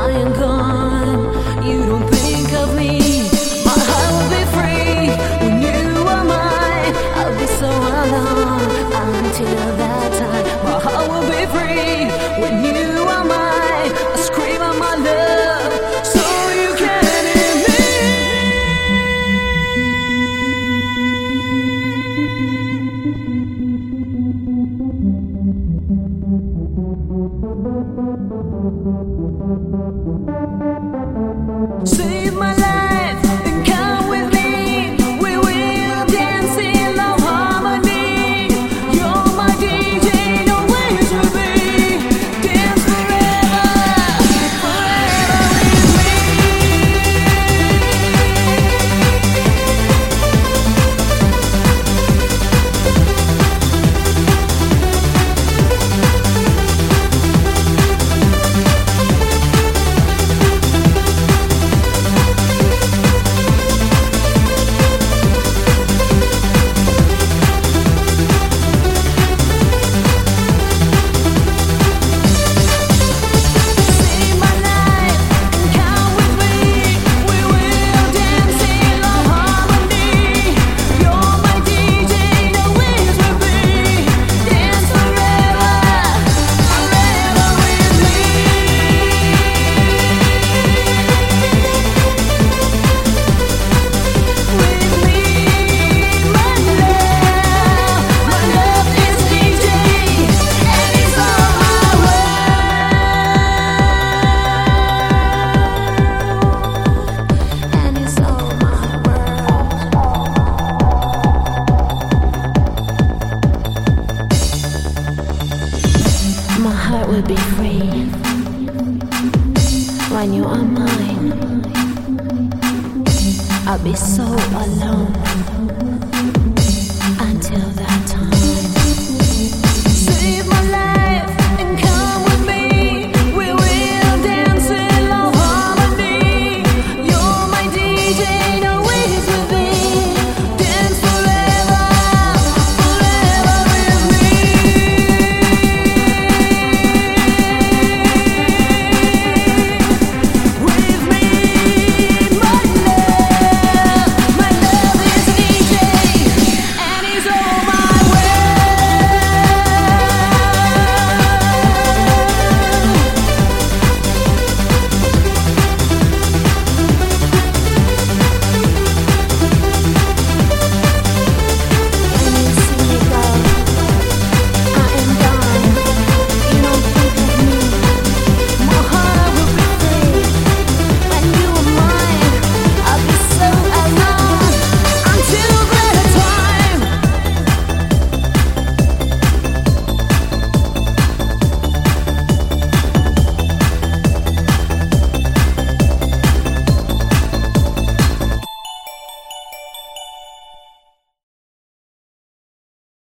I am gone, you don't think of me. My heart will be free when you are mine. I'll be so alone until that time. My heart will be free when you are mine. I scream out my love so you can hear me. Save my life and come with me. We will dance in love harmony. You're my DJ, always will be. Dance forever, forever with me. My heart will be free when you are mine. I'll be so alone